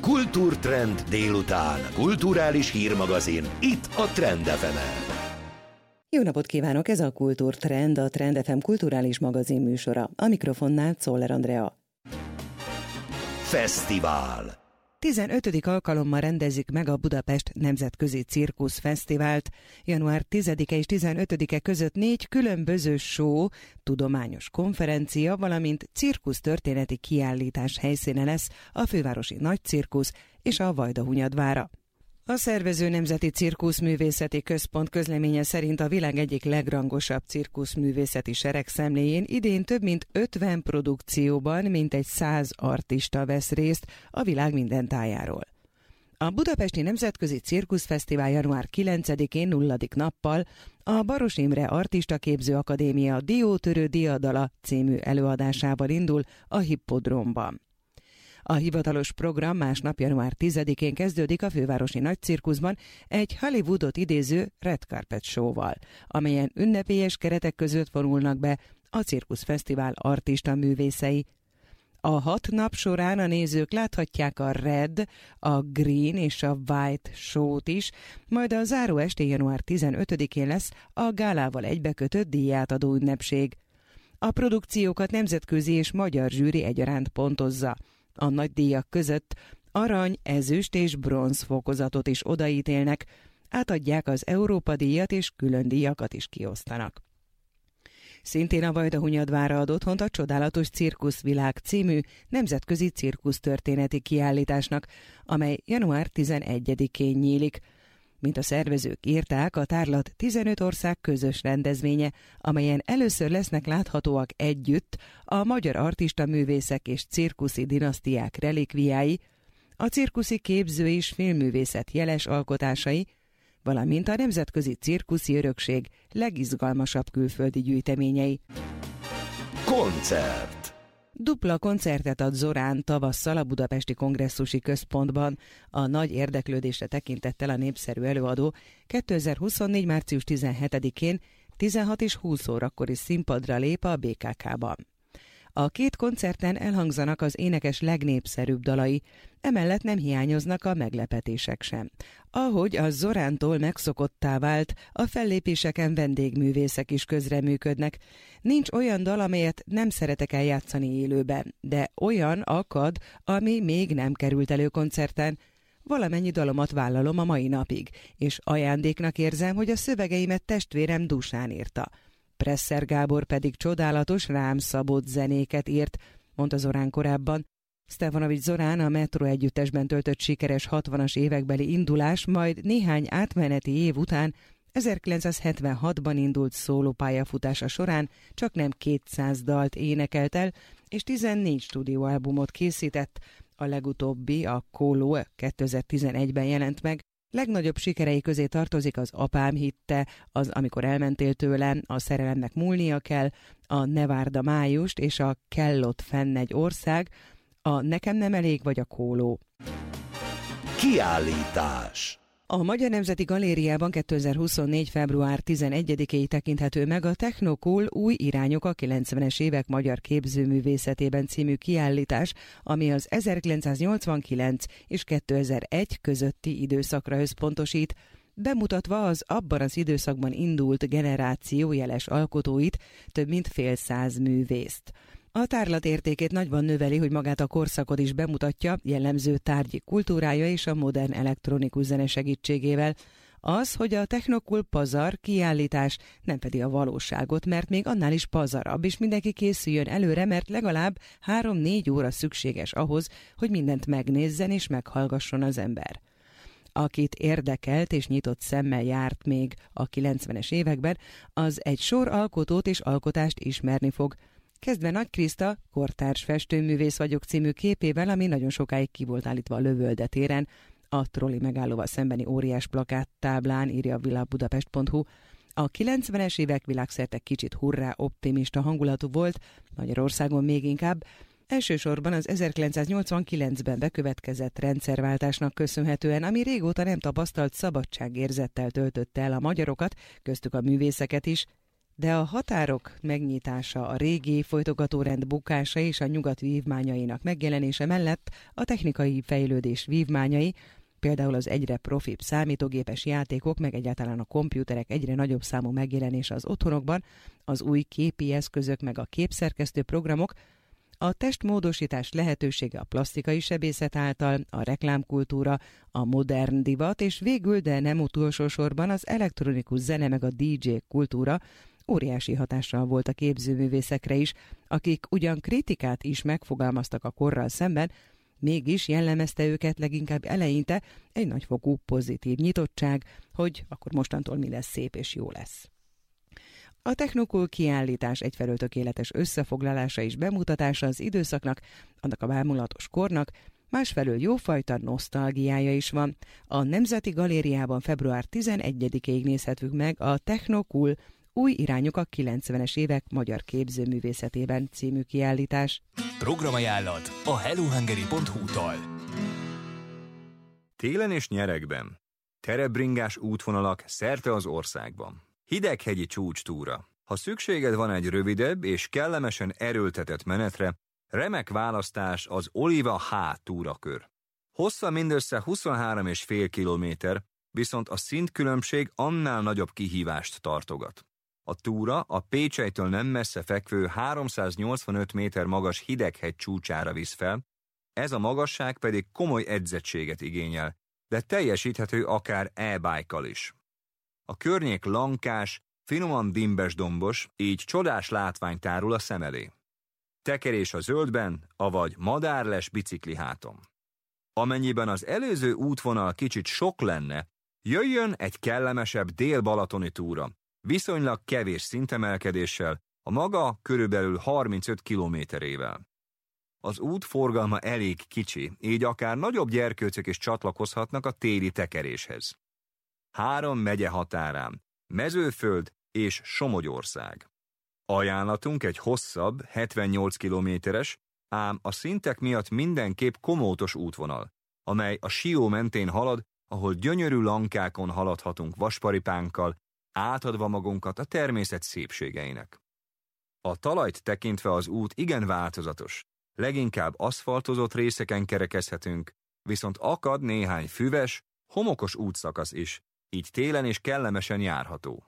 Kultúrtrend délután. Kulturális hírmagazin. Itt a Trend FM-en. Jó napot kívánok! Ez a Kultúrtrend, a Trend FM kulturális magazin műsora. A mikrofonnál Czoller Andrea. Fesztivál. 15. alkalommal rendezik meg a Budapest Nemzetközi Cirkusz Fesztivált. Január 10-e és 15-e között 4 különböző show, tudományos konferencia, valamint cirkusztörténeti kiállítás helyszíne lesz a fővárosi Nagycirkusz és a Vajdahunyadvára. A szervező Nemzeti Cirkuszművészeti Központ közleménye szerint a világ egyik legrangosabb cirkuszművészeti seregszemléjén idén több mint 50 produkcióban mintegy 100 artista vesz részt a világ minden tájáról. A Budapesti Nemzetközi Cirkuszfesztivál január 9-én 0. nappal a Baros Imre Artistaképző Akadémia Diótörő Diadala című előadásával indul a Hippodrómban. A hivatalos program másnap január 10-én kezdődik a fővárosi Nagycirkuszban egy Hollywoodot idéző Red Carpet Show-val, amelyen ünnepélyes keretek között vonulnak be a cirkuszfesztivál artista művészei. A 6 nap során a nézők láthatják a Red, a Green és a White Show-t is, majd a záró estén január 15-én lesz a gálával egybekötött díjátadó ünnepség. A produkciókat nemzetközi és magyar zsűri egyaránt pontozza. A nagy díjak között arany, ezüst és bronz fokozatot is odaítélnek, átadják az Európa díjat és külön díjakat is kiosztanak. Szintén a Vajdahunyadvárra ad otthont a Csodálatos Cirkuszvilág című nemzetközi cirkusztörténeti kiállításnak, amely január 11-én nyílik. Mint a szervezők írták, a tárlat 15 ország közös rendezvénye, amelyen először lesznek láthatóak együtt a magyar artistaművészek és cirkuszi dinasztiák relikviái, a cirkuszi képző és filmművészet jeles alkotásai, valamint a nemzetközi cirkuszi örökség legizgalmasabb külföldi gyűjteményei. Koncert. Dupla koncertet ad Zorán tavasszal a Budapesti Kongresszusi Központban. A nagy érdeklődésre tekintettel a népszerű előadó 2024. március 17-én 16 és 20 órakor is színpadra lép a BKK-ban. A 2 koncerten elhangzanak az énekes legnépszerűbb dalai, emellett nem hiányoznak a meglepetések sem. Ahogy a Zorántól megszokottá vált, a fellépéseken vendégművészek is közreműködnek. Nincs olyan dal, amelyet nem szeretek eljátszani élőben, de olyan akad, ami még nem került elő koncerten. Valamennyi dalomat vállalom a mai napig, és ajándéknak érzem, hogy a szövegeimet testvérem Dusán írta. Presser Gábor pedig csodálatos, rám szabott zenéket írt, mondta Zorán korábban. Stefanovics Zorán a Metro együttesben töltött sikeres 60-as évekbeli indulás, majd néhány átmeneti év után 1976-ban indult szólópályafutása során csaknem 200 dalt énekelt el, és 14 stúdióalbumot készített, a legutóbbi, a Kóló 2011-ben jelent meg. Legnagyobb sikerei közé tartozik az Apám hitte, az Amikor elmentél tőlem, a Szerelemnek múlnia kell, a Ne várd a májust és a Kell ott fenn egy ország, a Nekem nem elég vagy a Kóló. Kiállítás. A Magyar Nemzeti Galériában 2024. február 11-éig tekinthető meg a Technocool új irányok a 90-es évek magyar képzőművészetében című kiállítás, ami az 1989 és 2001 közötti időszakra összpontosít, bemutatva az abban az időszakban indult generáció jeles alkotóit, több mint fél száz művészt. A tárlat értékét nagyban növeli, hogy magát a korszakot is bemutatja, jellemző tárgyi kultúrája és a modern elektronikus zene segítségével. Az, hogy a Technocool pazar, kiállítás, nem pedig a valóságot, mert még annál is pazarabb, és mindenki készüljön előre, mert legalább 3-4 óra szükséges ahhoz, hogy mindent megnézzen és meghallgasson az ember. Akit érdekelt és nyitott szemmel járt még a 90-es években, az egy sor alkotót és alkotást ismerni fog. Kezdve Nagy Kriszta, kortárs festőművész vagyok című képével, ami nagyon sokáig ki volt állítva a Lövölde téren, a trolli megállóval szembeni óriás plakáttáblán, írja a világbudapest.hu. A 90-es évek világszerte kicsit hurrá optimista hangulatú volt, Magyarországon még inkább, elsősorban az 1989-ben bekövetkezett rendszerváltásnak köszönhetően, ami régóta nem tapasztalt szabadságérzettel töltötte el a magyarokat, köztük a művészeket is. De a határok megnyitása, a régi folytogatórend bukása és a nyugat vívmányainak megjelenése mellett a technikai fejlődés vívmányai, például az egyre profibb számítógépes játékok, meg egyáltalán a kompjúterek egyre nagyobb számú megjelenése az otthonokban, az új képi eszközök meg a képszerkesztő programok, a testmódosítás lehetősége a plastikai sebészet által, a reklámkultúra, a modern divat, és végül, de nem utolsó sorban az elektronikus zene meg a DJ kultúra óriási hatással volt a képzőművészekre is, akik ugyan kritikát is megfogalmaztak a korral szemben, mégis jellemezte őket leginkább eleinte egy nagyfokú pozitív nyitottság, hogy akkor mostantól mi lesz szép és jó lesz. A Technocool kiállítás egyfelől tökéletes összefoglalása és bemutatása az időszaknak, annak a bámulatos kornak, másfelől jófajta nosztalgiája is van. A Nemzeti Galériában február 11-ig nézhetjük meg a Technocool Új irányok a 90-es évek magyar képzőművészetében című kiállítás. Programajánlat a hellohungary.hu-tól. Télen és nyeregben terebringás útvonalak szerte az országban. Hideghegyi csúcstúra. Ha szükséged van egy rövidebb és kellemesen erőltetett menetre, remek választás az Oliva H túrakör. Hossza mindössze 23,5 kilométer, viszont a szintkülönbség annál nagyobb kihívást tartogat. A túra a Pécselytől nem messze fekvő 385 méter magas Hideghegy csúcsára visz fel, ez a magasság pedig komoly edzettséget igényel, de teljesíthető akár e-bike-kal is. A környék lankás, finoman dimbes dombos, így csodás látvány tárul a szem elé. Tekerés a zöldben, avagy madárles bicikliháton. Amennyiben az előző útvonal kicsit sok lenne, jöjjön egy kellemesebb dél-balatoni túra, viszonylag kevés szintemelkedéssel, a maga körülbelül 35 kilométerével. Az út forgalma elég kicsi, így akár nagyobb gyerkőcök is csatlakozhatnak a téli tekeréshez. 3 megye határán, Mezőföld és Somogyország. Ajánlatunk egy hosszabb, 78 kilométeres, ám a szintek miatt mindenképp komótos útvonal, amely a Sió mentén halad, ahol gyönyörű lankákon haladhatunk vasparipánkkal, átadva magunkat a természet szépségeinek. A talajt tekintve az út igen változatos, leginkább aszfaltozott részeken kerekezhetünk, viszont akad néhány füves, homokos útszakasz is, így télen is kellemesen járható.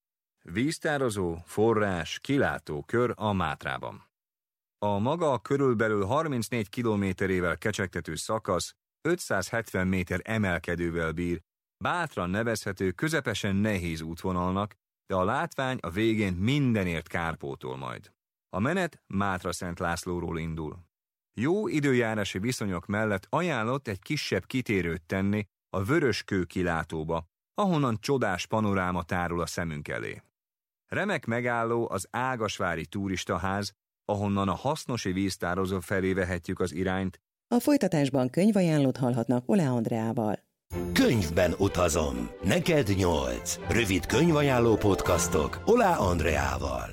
Víztározó, forrás, kilátó kör a Mátrában. A maga körülbelül 34 kilométerével kecsegtető szakasz 570 méter emelkedővel bír, bátran nevezhető közepesen nehéz útvonalnak, de a látvány a végén mindenért kárpótol majd. A menet Mátra-Szent Lászlóról indul. Jó időjárási viszonyok mellett ajánlott egy kisebb kitérőt tenni a Vöröskő kilátóba, ahonnan csodás panoráma tárul a szemünk elé. Remek megálló az Ágasvári turistaház, ahonnan a Hasznosi víztározó felé vehetjük az irányt. A folytatásban könyvajánlót hallhatnak Oláh Andreával. Könyvben utazom. Neked 8. Rövid könyvajánló podcastok Oláh Andreával.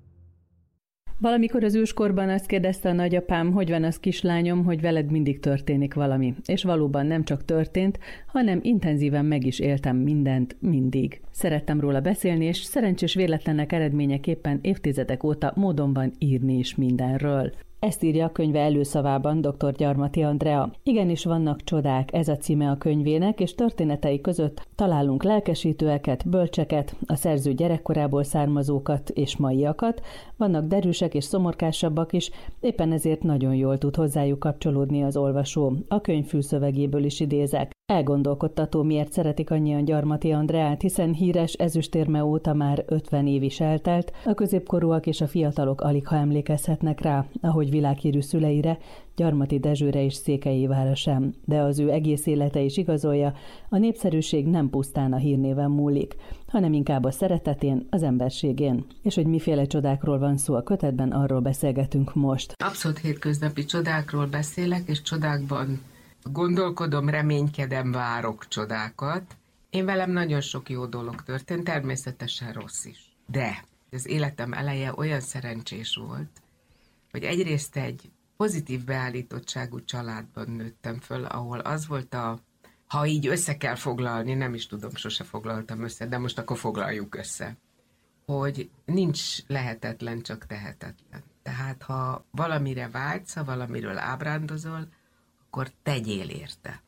Valamikor az őskorban azt kérdezte a nagyapám, hogy van az kislányom, hogy veled mindig történik valami. És valóban nem csak történt, hanem intenzíven meg is éltem mindent, mindig. Szerettem róla beszélni, és szerencsés véletlenek eredményeképpen évtizedek óta módon van írni is mindenről. Ezt írja a könyve előszavában dr. Gyarmati Andrea. Igenis vannak csodák, ez a címe a könyvének, és történetei között találunk lelkesítőeket, bölcseket, a szerző gyerekkorából származókat és maiakat, vannak derűsek és szomorkásabbak is, éppen ezért nagyon jól tud hozzájuk kapcsolódni az olvasó. A könyv fülszövegéből is idézek. Elgondolkodtató, miért szeretik annyian Gyarmati Andreát, hiszen híres ezüstérme óta már 50 év is eltelt, a középkorúak és a fiatalok aligha emlékezhetnek rá, ahogy világhírű szüleire, Gyarmati Dezsőre és Székelyévára sem, de az ő egész élete is igazolja, a népszerűség nem pusztán a hírnéven múlik, hanem inkább a szeretetén, az emberségén. És hogy miféle csodákról van szó a kötetben, arról beszélgetünk most. Abszolút hétköznapi csodákról beszélek, és csodákban gondolkodom, reménykedem, várok csodákat. Én velem nagyon sok jó dolog történt, természetesen rossz is. De az életem eleje olyan szerencsés volt, hogy egyrészt egy pozitív beállítottságú családban nőttem föl, ahol az volt ha így össze kell foglalni, nem is tudom, sose foglaltam össze, de most akkor foglaljuk össze, hogy nincs lehetetlen, csak tehetetlen. Tehát ha valamire vágysz, ha valamiről ábrándozol, akkor tegyél érte.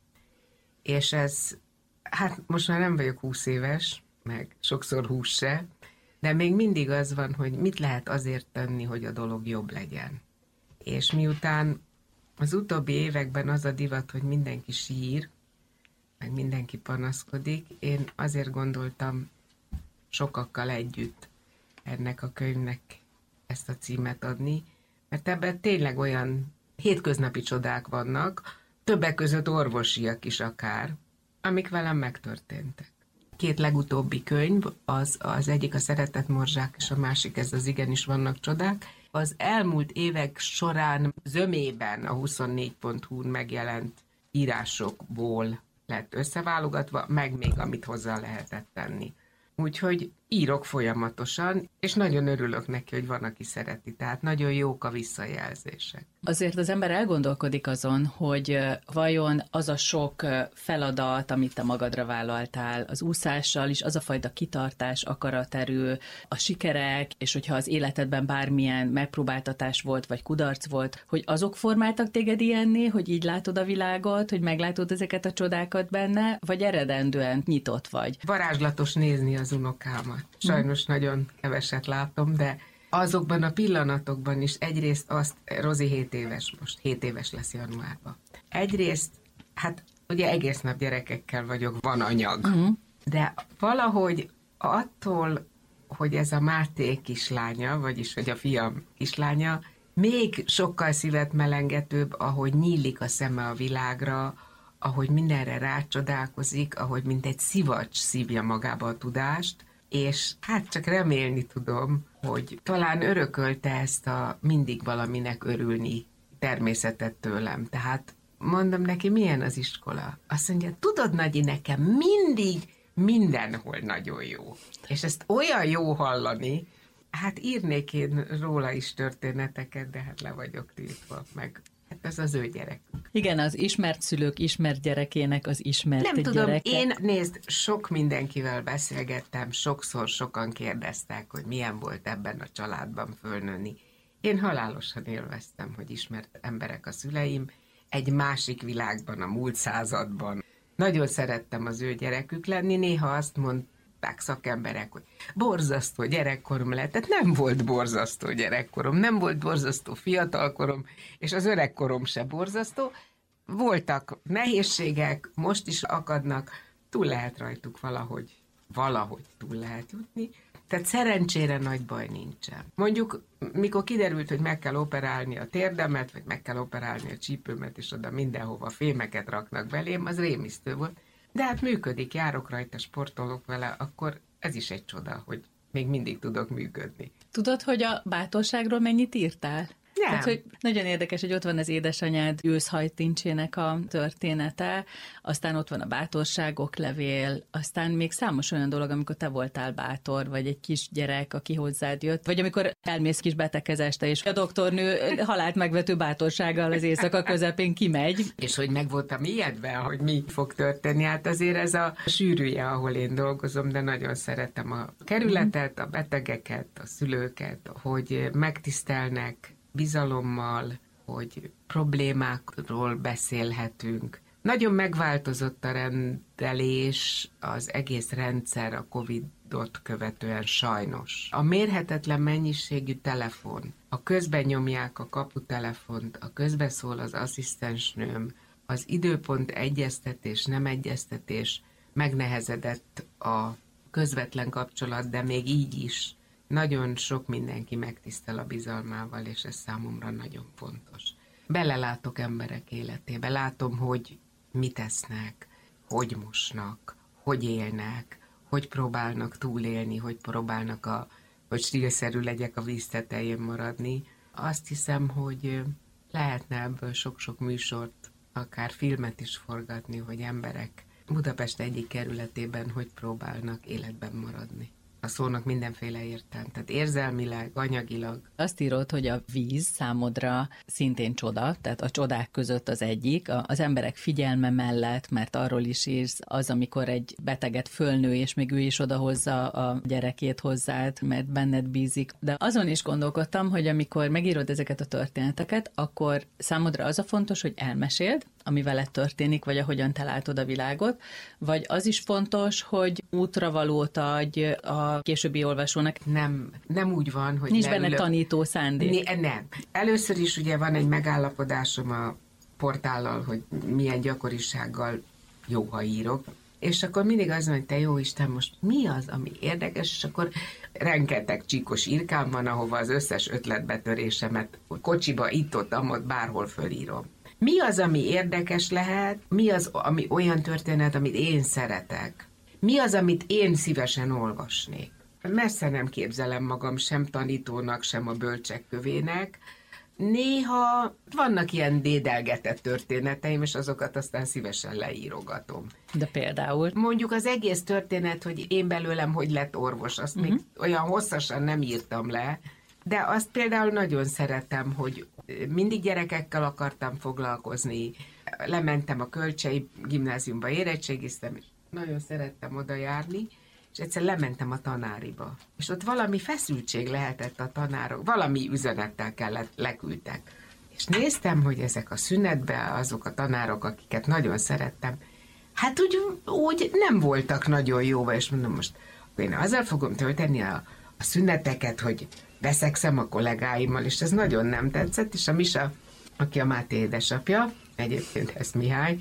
És ez, hát most már nem vagyok 20 éves, meg sokszor 20 se, de még mindig az van, hogy mit lehet azért tenni, hogy a dolog jobb legyen. És miután az utóbbi években az a divat, hogy mindenki sír, meg mindenki panaszkodik, én azért gondoltam sokakkal együtt ennek a könyvnek ezt a címet adni, mert ebben tényleg olyan hétköznapi csodák vannak, többek között orvosiak is akár, amik velem megtörténtek. 2 legutóbbi könyv, az egyik a Szeretett morzsák, és a másik ez az Igenis vannak csodák. Az elmúlt évek során zömében a 24.hu-n megjelent írásokból lett összeválogatva, meg még amit hozzá lehetett tenni. Úgyhogy írok folyamatosan, és nagyon örülök neki, hogy van, aki szereti. Tehát nagyon jók a visszajelzések. Azért az ember elgondolkodik azon, hogy vajon az a sok feladat, amit te magadra vállaltál, az úszással is, az a fajta kitartás, akaraterő, a sikerek, és hogyha az életedben bármilyen megpróbáltatás volt, vagy kudarc volt, hogy azok formáltak téged ilyenné, hogy így látod a világot, hogy meglátod ezeket a csodákat benne, vagy eredendően nyitott vagy? Varázslatos nézni az unokámat. Sajnos nagyon keveset látom, de azokban a pillanatokban is egyrészt azt, Rozi 7 éves most, 7 éves lesz januárban. Egyrészt, hát ugye egész nap gyerekekkel vagyok, van anyag. De valahogy attól, hogy ez a Máté kislánya, vagyis hogy a fiam kislánya, még sokkal szívetmelengetőbb, ahogy nyílik a szeme a világra, ahogy mindenre rácsodálkozik, ahogy mint egy szivacs szívja magába a tudást, és hát csak remélni tudom, hogy talán örökölte ezt a mindig valaminek örülni természetet tőlem. Tehát mondom neki, milyen az iskola? Azt mondja, tudod, Nagyi, nekem mindig mindenhol nagyon jó. És ezt olyan jó hallani, hát írnék én róla is történeteket, de hát le vagyok tiltva, meg hát ez az ő gyerekük. Igen, az ismert szülők ismert gyerekének az ismert Nem tudom, gyereke. én nézd, sok mindenkivel beszélgettem, sokszor sokan kérdeztek, hogy milyen volt ebben a családban fölnőni. Én halálosan élveztem, hogy ismert emberek a szüleim, egy másik világban, a múlt században. Nagyon szerettem az ő gyerekük lenni, néha azt mondták szakemberek, hogy borzasztó gyerekkorom lett. Tehát nem volt borzasztó gyerekkorom, nem volt borzasztó fiatalkorom, és az öregkorom se borzasztó. Voltak nehézségek, most is akadnak, túl lehet rajtuk valahogy túl lehet jutni. Tehát szerencsére nagy baj nincsen. Mondjuk, mikor kiderült, hogy meg kell operálni a térdemet, vagy meg kell operálni a csípőmet, és oda mindenhova fémeket raknak belém, az rémisztő volt. De hát működik, járok rajta, sportolok vele, akkor ez is egy csoda, hogy még mindig tudok működni. Tudod, hogy a bátorságról mennyit írtál? Nem. Tehát, hogy nagyon érdekes, hogy ott van az édesanyád őszhajtincsének a története, aztán ott van a bátorságok levél, aztán még számos olyan dolog, amikor te voltál bátor, vagy egy kis gyerek, aki hozzád jött, vagy amikor elmész kis betegkezésre, és a doktornő halált megvető bátorsággal az éjszaka közepén kimegy. És hogy meg voltam ijedve, hogy mi fog történni. Hát azért ez a sűrűje, ahol én dolgozom, de nagyon szeretem a kerületet, a betegeket, a szülőket, hogy megtisztelnek, bizalommal, hogy problémákról beszélhetünk. Nagyon megváltozott a rendelés, az egész rendszer a Covid-ot követően sajnos. A mérhetetlen mennyiségű telefon, a közben nyomják a kaputelefont, a közben szól az asszisztensnőm, az időpont egyeztetés, nem egyeztetés, megnehezedett a közvetlen kapcsolat, de még így is nagyon sok mindenki megtisztel a bizalmával, és ez számomra nagyon fontos. Belelátok emberek életébe, látom, hogy mit esznek, hogy mosnak, hogy élnek, hogy próbálnak túlélni, hogy próbálnak, hogy stílszerű legyek a víz tetején maradni. Azt hiszem, hogy lehetne ebből sok-sok műsort, akár filmet is forgatni, hogy emberek Budapest egyik kerületében hogy próbálnak életben maradni. a szónak mindenféle értelme. Tehát érzelmileg, anyagilag. Azt írod, hogy a víz számodra szintén csoda, tehát a csodák között az egyik, az emberek figyelme mellett, mert arról is írsz, az, amikor egy beteget fölnő, és még ő is odahozza a gyerekét hozzád, mert benned bízik. De azon is gondolkodtam, hogy amikor megírod ezeket a történeteket, akkor számodra az a fontos, hogy elmeséld, ami veled történik, vagy ahogyan te látod a világot, vagy az is fontos, hogy útravalót adj a későbbi olvasónak. Nem úgy van, hogy nincs benne tanító szándék. Nem. Először is ugye van egy megállapodásom a portállal, hogy milyen gyakorisággal jó, ha írok, és akkor mindig az van, hogy te jó Isten, most mi az, ami érdekes, és akkor rengeteg csíkos írkám van, ahova az összes ötletbetörésemet kocsiba, itt-ott, amott, bárhol fölírom. Mi az, ami érdekes lehet? Mi az, ami olyan történet, amit én szeretek? Mi az, amit én szívesen olvasnék? Messze nem képzelem magam sem tanítónak, sem a bölcsek kövének. Néha vannak ilyen dédelgetett történeteim, és azokat aztán szívesen leírogatom. De például? Mondjuk az egész történet, hogy én belőlem hogy lett orvos, azt még olyan hosszasan nem írtam le, de azt például nagyon szeretem, hogy mindig gyerekekkel akartam foglalkozni, lementem a Kölcsei Gimnáziumba, érettségiztem, és nagyon szerettem oda járni, és egyszer lementem a tanáriba. És ott valami feszültség lehetett a tanárok, valami üzenettel leküldtek. És néztem, hogy ezek a szünetben azok a tanárok, akiket nagyon szerettem, hát úgy nem voltak nagyon jóval, és mondom, most én azzal fogom tölteni a szüneteket, hogy veszekszem a kollégáimmal, és ez nagyon nem tetszett, és a Misa, aki a Máté édesapja, egyébként ez Mihály,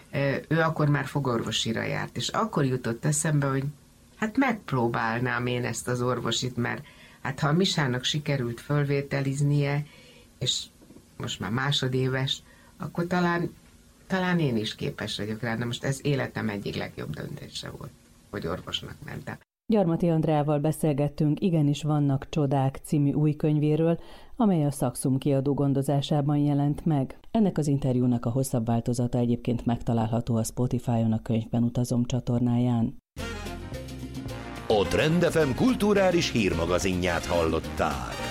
ő akkor már fogorvosira járt, és akkor jutott eszembe, hogy hát megpróbálnám én ezt az orvosit, mert hát ha a Misának sikerült fölvételiznie, és most már másodéves, akkor talán én is képes vagyok rá. De most ez életem egyik legjobb döntése volt, hogy orvosnak mentem. Gyarmati Andreával beszélgettünk Igenis vannak csodák című új könyvéről, amely a Saxum kiadó gondozásában jelent meg. Ennek az interjúnak a hosszabb változata egyébként megtalálható a Spotify-on a Könyvben utazom csatornáján. A Trend FM kulturális hírmagazinját hallották.